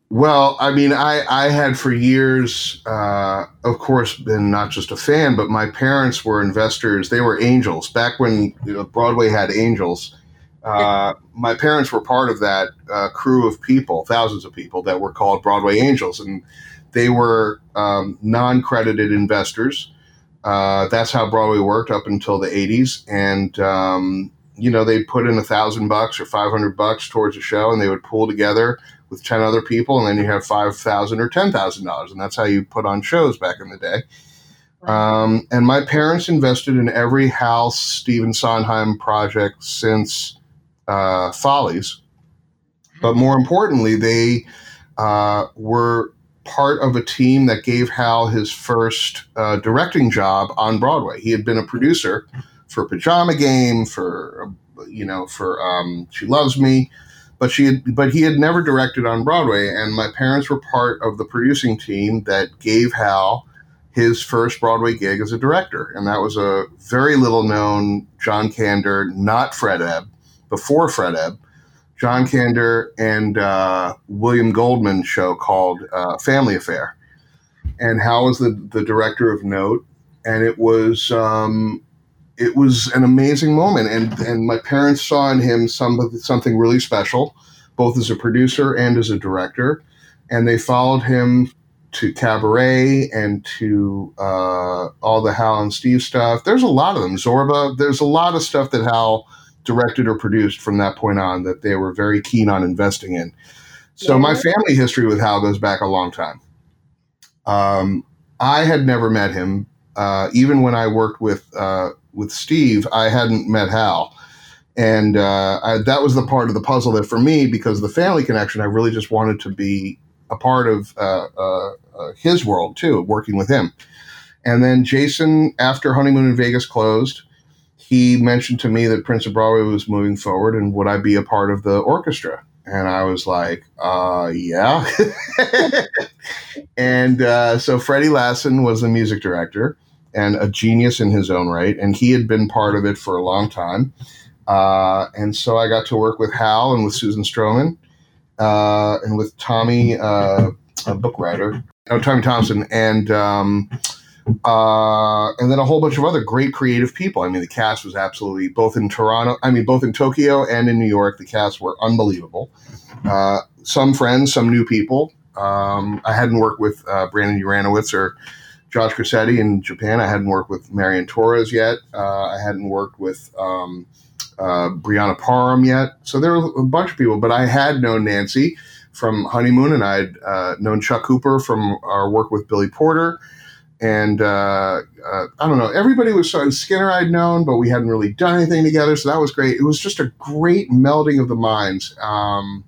Well, I mean, I, I had for years, uh, of course, been not just a fan, but my parents were investors. They were angels. Back when you know, Broadway had angels, uh, my parents were part of that uh, crew of people, thousands of people that were called Broadway Angels. And they were um, non-credited investors. Uh, that's how Broadway worked up until the eighties. And, um, you know, they'd put in a thousand bucks or five hundred bucks towards a show, and they would pool together with ten other people, and then you have five thousand or ten thousand dollars. And that's how you put on shows back in the day. Um, and my parents invested in every Hal Stephen Sondheim project since uh, Follies. But more importantly, they uh, were part of a team that gave Hal his first uh, directing job on Broadway. He had been a producer for Pajama Game, for, you know, for um, She Loves Me. But she had, but he had never directed on Broadway, and my parents were part of the producing team that gave Hal his first Broadway gig as a director, and that was a very little known John Kander, not Fred Ebb, before Fred Ebb, John Kander and uh, William Goldman show called uh, Family Affair, and Hal was the the director of note, and it was. Um, It was an amazing moment, and, and my parents saw in him some, something really special, both as a producer and as a director, and they followed him to Cabaret and to uh, all the Hal and Steve stuff. There's a lot of them. Zorba, there's a lot of stuff that Hal directed or produced from that point on that they were very keen on investing in. So yeah. My family history with Hal goes back a long time. Um, I had never met him. Uh, even when I worked with uh, with Steve, I hadn't met Hal. And uh, I, that was the part of the puzzle that for me, because of the family connection, I really just wanted to be a part of uh, uh, uh, his world too, working with him. And then Jason, after Honeymoon in Vegas closed, he mentioned to me that Prince of Broadway was moving forward and would I be a part of the orchestra? And I was like, uh, yeah. and uh, so Freddie Lassen was the music director and a genius in his own right. And he had been part of it for a long time. Uh, and so I got to work with Hal and with Susan Stroman uh, and with Tommy, uh, a book writer, oh, Tommy Thompson, and um, uh, and then a whole bunch of other great creative people. I mean, the cast was absolutely, both in Toronto, I mean, both in Tokyo and in New York, the cast were unbelievable. Uh, some friends, some new people. Um, I hadn't worked with uh, Brandon Uranowitz or Josh Grassetti in Japan. I hadn't worked with Marion Torres yet. Uh, I hadn't worked with um, uh, Brianna Parham yet. So there were a bunch of people, but I had known Nancy from Honeymoon, and I had uh, known Chuck Cooper from our work with Billy Porter. And uh, uh, I don't know, everybody was so, Skinner I'd known, but we hadn't really done anything together. So that was great. It was just a great melding of the minds. Um,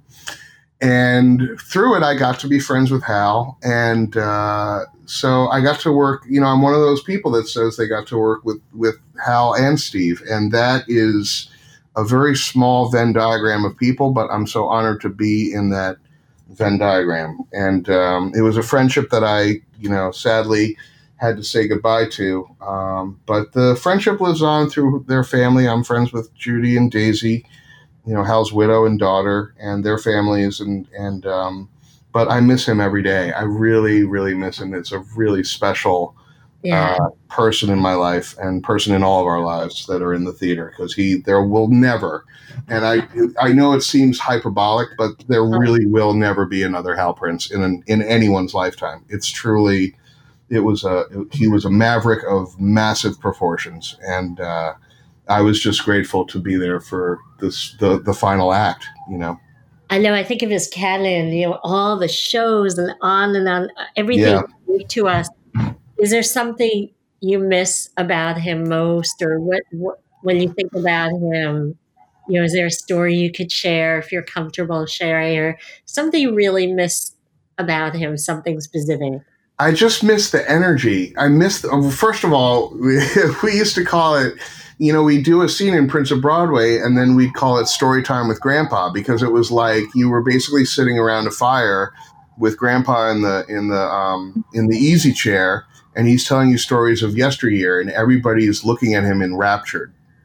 and through it, I got to be friends with Hal. And uh, so I got to work, you know, I'm one of those people that says they got to work with, with Hal and Steve. And that is a very small Venn diagram of people, but I'm so honored to be in that Venn diagram. And um, it was a friendship that I, you know, sadly had to say goodbye to. Um, but the friendship lives on through their family. I'm friends with Judy and Daisy, you know, Hal's widow and daughter and their families. And, and um, but I miss him every day. I really, really miss him. It's a really special yeah. uh, person in my life and person in all of our lives that are in the theater, because he, there will never, and I, I know it seems hyperbolic, but there really will never be another Hal Prince in an, in anyone's lifetime. It's truly, it was a, he was a maverick of massive proportions, and uh, I was just grateful to be there for this, the the final act. You know, I know. I think of his canon, you know, all the shows and on and on, everything yeah. to us. Is there something you miss about him most, or what, what when you think about him? You know, is there a story you could share if you're comfortable sharing, or something you really miss about him? Something specific. I just miss the energy. I miss, the, well, first of all, we, we used to call it, you know, we do a scene in Prince of Broadway and then we'd call it Story Time with Grandpa, because it was like you were basically sitting around a fire with Grandpa in the, in the, um, in the easy chair, and he's telling you stories of yesteryear, and everybody is looking at him enraptured,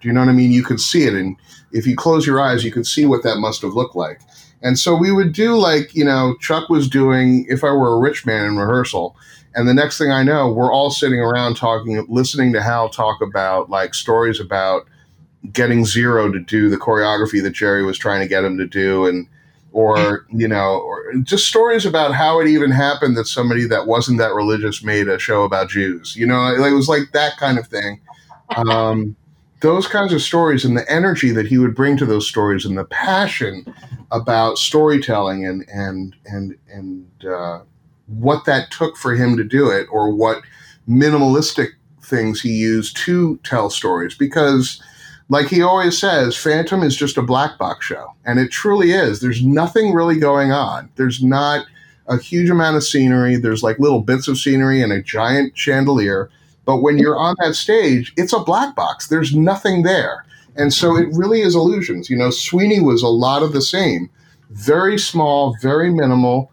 Do you know what I mean? You could see it, and if you close your eyes, you could see what that must have looked like. And so we would do like, you know, Chuck was doing If I Were a Rich Man in rehearsal. And the next thing I know, we're all sitting around talking, listening to Hal talk about like stories about getting Zero to do the choreography that Jerry was trying to get him to do. And, or, you know, or just stories about how it even happened that somebody that wasn't that religious made a show about Jews. You know, it was like that kind of thing. Um, those kinds of stories and the energy that he would bring to those stories and the passion about storytelling and, and, and, and, uh, what that took for him to do it, or what minimalistic things he used to tell stories. Because like he always says, Phantom is just a black box show. And it truly is. There's nothing really going on. There's not a huge amount of scenery. There's like little bits of scenery and a giant chandelier. But when you're on that stage, it's a black box. There's nothing there. And so it really is illusions. You know, Sweeney was a lot of the same. Very small, very minimal.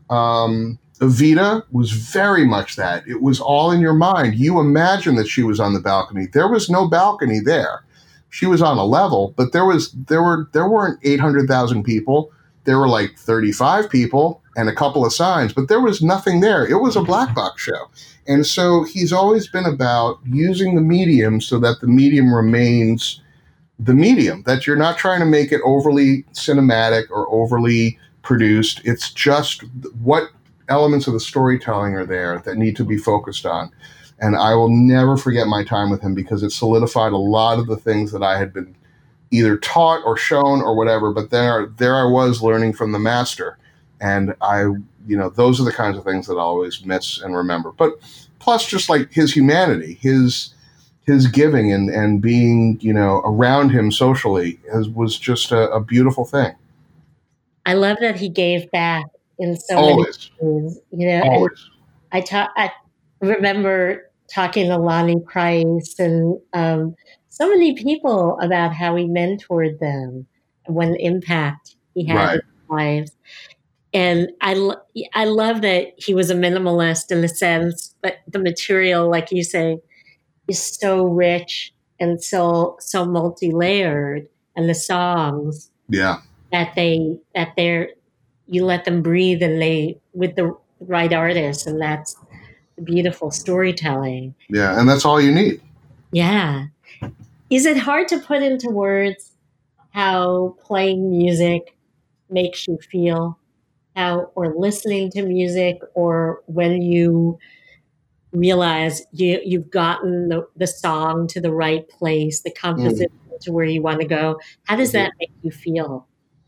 Um, Evita was very much that. It was all in your mind. You imagine that she was on the balcony. There was no balcony there. She was on a level, but there was there were there weren't eight hundred thousand people. There were like thirty-five people and a couple of signs, but there was nothing there. It was a black box show. And so he's always been about using the medium so that the medium remains the medium, that you're not trying to make it overly cinematic or overly produced. It's just what elements of the storytelling are there that need to be focused on. And I will never forget my time with him because it solidified a lot of the things that I had been either taught or shown or whatever. But there, there I was learning from the master. And I, you know, those are the kinds of things that I always miss and remember. But plus just like his humanity, his, his giving and, and being, you know, around him socially is, was just a, a beautiful thing. I love that he gave back in so Always. many ways, you know. Always. I ta- I remember talking to Lonnie Price and um, so many people about how he mentored them and what an impact he had Right. in their lives. And I, lo- I love that he was a minimalist in the sense, but the material, like you say, is so rich and so so multi-layered, and the songs Yeah. that they that they're you let them breathe and they with the right artist, and that's beautiful storytelling. Yeah. And that's all you need. Yeah. Is it hard to put into words how playing music makes you feel? How, or listening to music, or when you realize you, you've gotten the, the song to the right place, the composition mm. to where you want to go? How does that make you feel?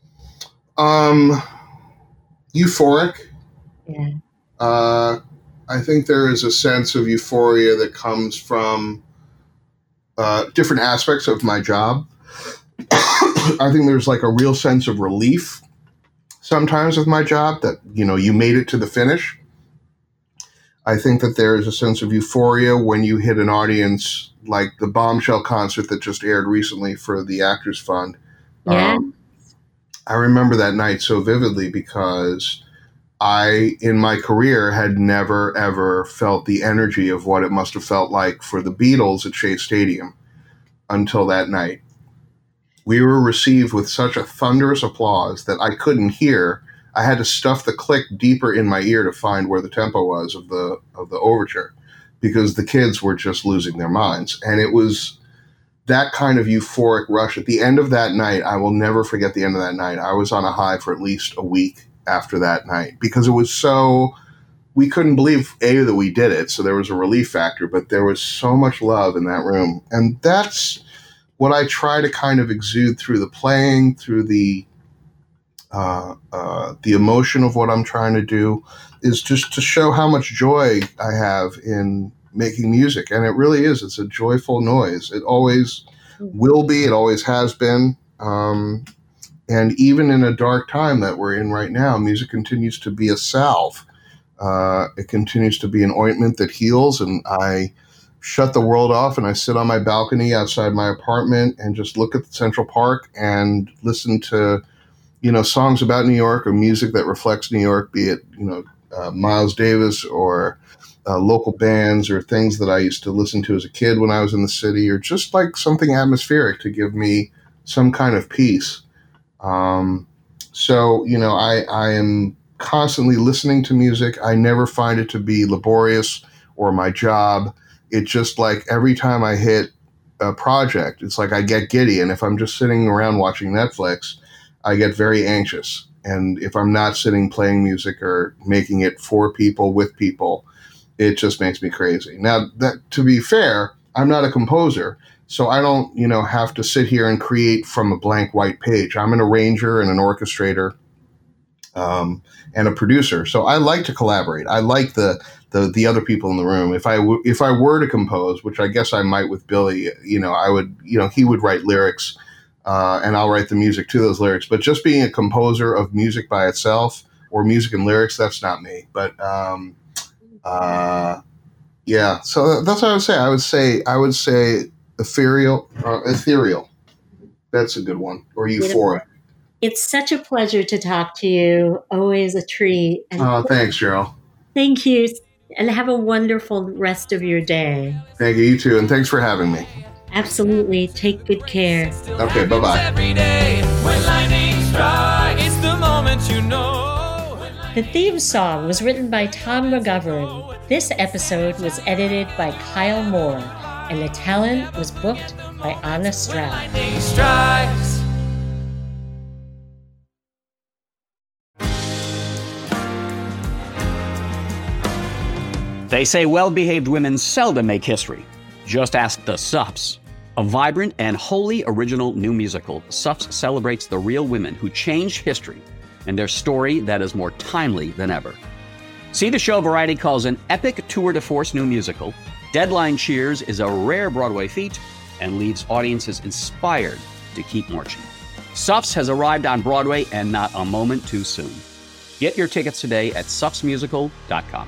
Um, euphoric. Yeah. Uh, I think there is a sense of euphoria that comes from uh, different aspects of my job. I think there's like a real sense of relief sometimes with my job that, you know, you made it to the finish. I think that there is a sense of euphoria when you hit an audience like the Bombshell concert that just aired recently for the Actors Fund. Yeah. Um, I remember that night so vividly because I, in my career, had never, ever felt the energy of what it must have felt like for the Beatles at Shea Stadium until that night. We were received with such a thunderous applause that I couldn't hear. I had to stuff the click deeper in my ear to find where the tempo was of the of the overture because the kids were just losing their minds. And it was that kind of euphoric rush. At the end of that night, I will never forget the end of that night. I was on a high for at least a week after that night because it was so, we couldn't believe, A, that we did it. So there was a relief factor, but there was so much love in that room. And that's what I try to kind of exude through the playing, through the uh, uh, the emotion of what I'm trying to do, is just to show how much joy I have in making music. And it really is. It's a joyful noise. It always will be. It always has been. Um, and even in a dark time that we're in right now, music continues to be a salve. Uh, it continues to be an ointment that heals. And I shut the world off and I sit on my balcony outside my apartment and just look at Central Park and listen to, you know, songs about New York or music that reflects New York, be it, you know, uh, Miles Davis or uh, local bands or things that I used to listen to as a kid when I was in the city, or just like something atmospheric to give me some kind of peace. Um, so, you know, I, I am constantly listening to music. I never find it to be laborious or my job. It's just like every time I hit a project, it's like I get giddy. And if I'm just sitting around watching Netflix, I get very anxious. And if I'm not sitting playing music or making it for people, with people, it just makes me crazy. Now, that to be fair, I'm not a composer, so I don't, you know, have to sit here and create from a blank white page. I'm an arranger and an orchestrator, um, and a producer. So I like to collaborate. I like the the the other people in the room. If I w- if I were to compose, which I guess I might with Billy, you know, I would, you know, he would write lyrics, uh, and I'll write the music to those lyrics. But just being a composer of music by itself, or music and lyrics, that's not me. But um, uh, yeah, so that's what I would say. I would say I would say ethereal, uh, ethereal. That's a good one. Or euphoric. It's such a pleasure to talk to you. Always a treat. And oh, thanks, Cheryl. Thank you. And have a wonderful rest of your day. Thank you. You too. And thanks for having me. Absolutely. Take good care. Okay. Bye-bye. Every day when lightning strikes, it's the moment you know. The theme song was written by Tom McGovern. This episode was edited by Kyle Moore. And the talent was booked by Anna Stroud. Lightning strikes. They say well-behaved women seldom make history. Just ask the Suffs. A vibrant and wholly original new musical, Suffs celebrates the real women who changed history and their story that is more timely than ever. See the show Variety calls an epic tour de force new musical. Deadline cheers is a rare Broadway feat and leaves audiences inspired to keep marching. Suffs has arrived on Broadway, and not a moment too soon. Get your tickets today at suffs musical dot com.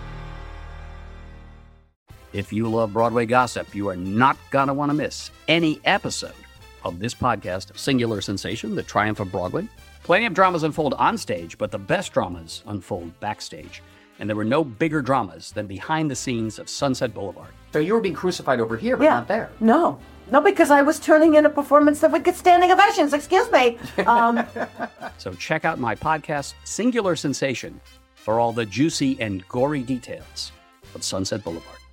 If you love Broadway gossip, you are not going to want to miss any episode of this podcast, Singular Sensation, The Triumph of Broadway. Plenty of dramas unfold on stage, but the best dramas unfold backstage. And there were no bigger dramas than behind the scenes of Sunset Boulevard. So you were being crucified over here, but yeah. not there. No. No, because I was turning in a performance that would get standing ovations. Excuse me. Um, so check out my podcast, Singular Sensation, for all the juicy and gory details of Sunset Boulevard.